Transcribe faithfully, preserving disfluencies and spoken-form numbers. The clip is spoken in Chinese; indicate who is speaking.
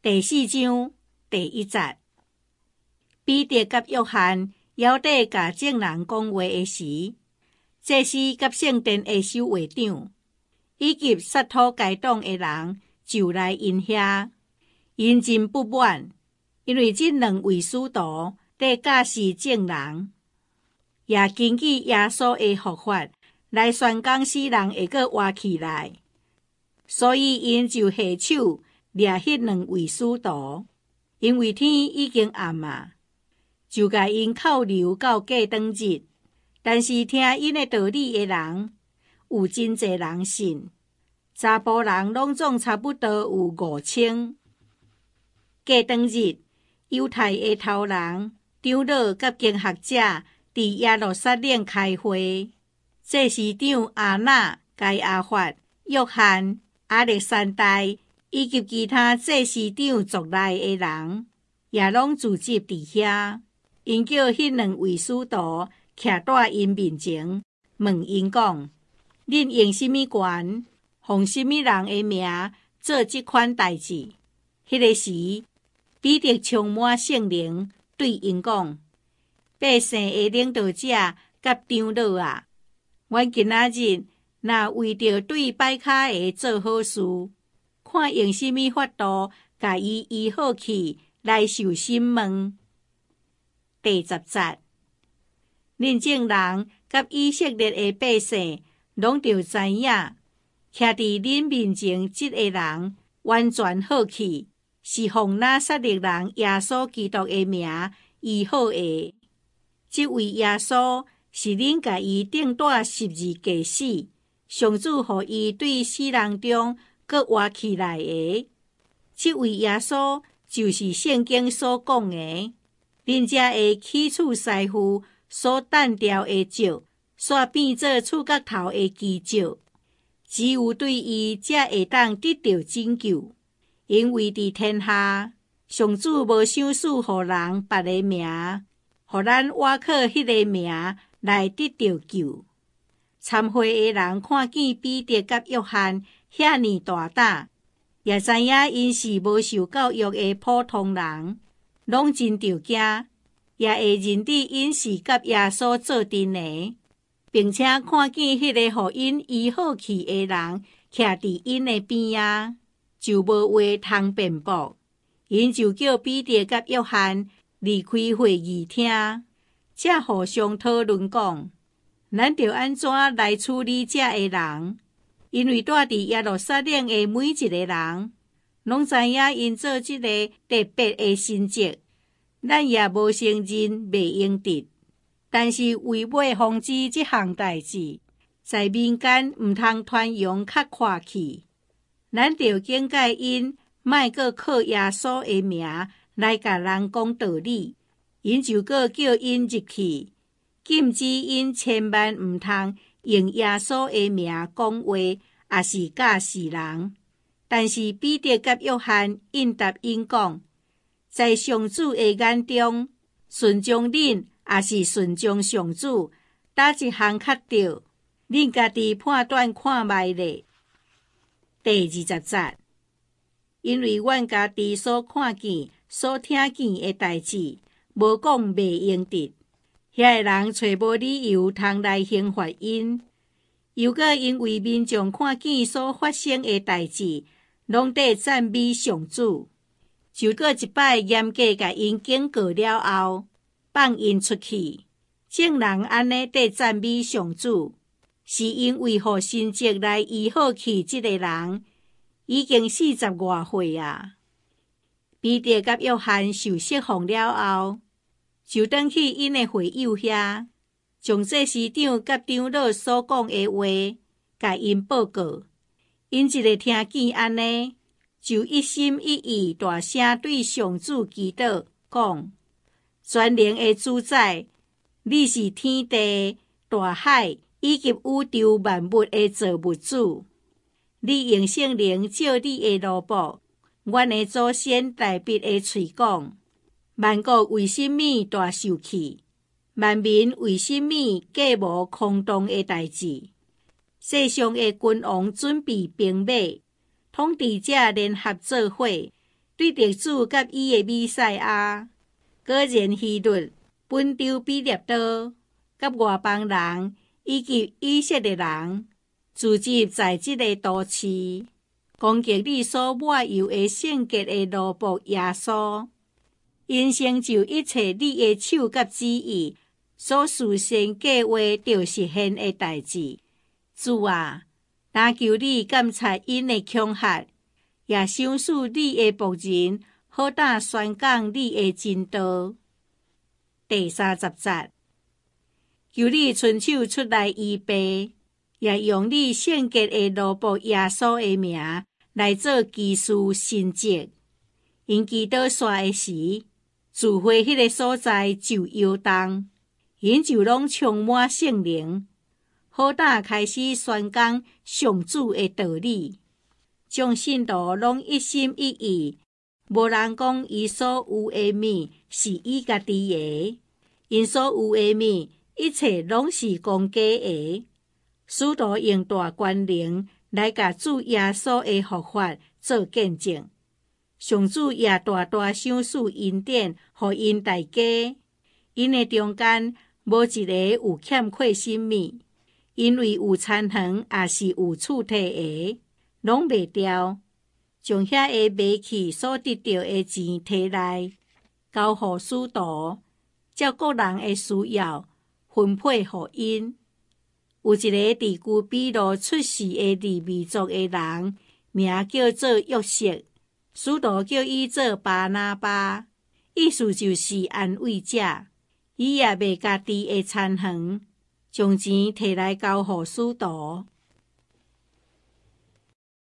Speaker 1: 第四章第一節，彼得甲約翰猶底甲眾人講話的時，祭司甲聖殿的守衛長以及撒土該黨的人就來因遐，因真不滿，因為這兩位使徒在教示眾人，也根據耶穌的復活來宣講死人會閣活起來，所以因就下手掠迄兩位使徒，因為天已經暗啊，就甲因扣留到過長日。但是聽因的道理的人有真濟人信，查甫人攏總差不多有五千。過長日，猶太的頭人長老甲經學者佇耶路撒冷開會，祭司長亞那、該亞法、約翰、亞歷山大以及其他祭司長族內的人，也攏聚集佇遐。因叫迄兩位使徒徛在因面前，問因講：恁用什麼權，奉什麼人的名做這款代志？迄個時，彼得充滿聖靈，對因講：百姓的領導者甲長老啊，阮今仔日若為着對歹跤的做好事，看用什麼法度甲伊醫好去來受審問。第十節，恁眾人甲以色列的百姓攏着知影，徛佇恁面前這個人完全好去，是奉拿撒勒人耶穌基督的名醫好的。這位耶穌是恁甲伊釘在十字架死，上主予伊對死人中閣活起來的。這位耶穌就是聖經所講的。恁遮會起厝師傅所等調的石，煞變做厝角頭的基石，只有對伊才會當得到拯救。因為佇天下，上主無想賜予人別的名，互咱倚靠迄個名來得到救。參會的人看見彼得甲約翰遐尼大膽，也知影因是無受教育的普通人。攏真着驚，也會認得因是甲耶穌做陣的，並且看見迄個予因醫好去的人徛佇因的邊啊，就無話通辯駁。因就叫彼得甲約翰離開會議廳，才互相討論講，咱着安怎來處理這個人？因為住佇耶路撒冷的每一個人，攏知影因做這個特別的神蹟，咱也無承認袂用得。但是為要防止這項代志在民間毋通傳揚較闊去，咱着警戒因，莫閣靠耶穌的名來甲人講道理。因就閣叫因入去，禁止因千萬毋通用耶穌的名講話，也是教示人。但是彼得甲約翰應答因講，在上主的眼中，順從恁也是順從上主，哪一項較對，恁家己判斷看覓咧。第二十節，因為阮家己所看見、所聽見的代志，無講袂用得，遐個人找無理由通來刑罰因，又閣因為民眾看見所發生的代志，攏在讚美上主，就閣一擺嚴格甲因警告了後，放因出去。眾人安尼在讚美上主，是因為互神蹟來醫好去這個人，已經四十外歲啊。彼得甲約翰受釋放了後，就轉去因的會友遐，將祭司長甲長老所講的話，甲因報告。因一個聽見安尼，就一心一意大聲對上主祈禱，講：全能的主宰，你是天地、大海以及宇宙萬物的造物主。你用聖靈照你的奴僕，阮的祖先大筆的喙講：萬國為什麼大受氣？萬民為什麼過無空洞的代志？世上的君王準備兵馬，統治者聯合做伙， 对特主甲伊的弥赛亚，果然希律、本丢比列多，甲外邦人以及以色列人，聚集在即个都市，攻击你所抹油的圣洁的奴仆耶稣。因成就一切你的手甲旨意所事先计划着实现的代志。主啊，但求你监察因的恐吓，也赏赐你的仆人好胆宣讲你的真道。第三十节，求你伸手出来医病，也用你圣洁的奴仆耶稣的名来做奇事神迹。因祈祷煞的时，聚会迄个所在就摇动，因就拢充满圣灵，好胆开始宣讲上主的道理，将信徒拢一心一意，无人讲伊所有的物是伊家己的，因所有的物一切拢是公家的。使徒用大权能来甲主耶稣的复活做见证。上主也大大赏赐恩典，互因大家。因的中间无一个有欠缺什么，因为有残垣也是有厝体的，拢卖掉，将遐个卖去所得到的钱摕来，交互使徒，照个人的需要分配互因。有一个伫居比路出世的利未族的人，名叫做约瑟。使徒叫伊做巴拿巴，意思就是安慰者。伊也卖家己的残垣，将钱摕来交互使徒。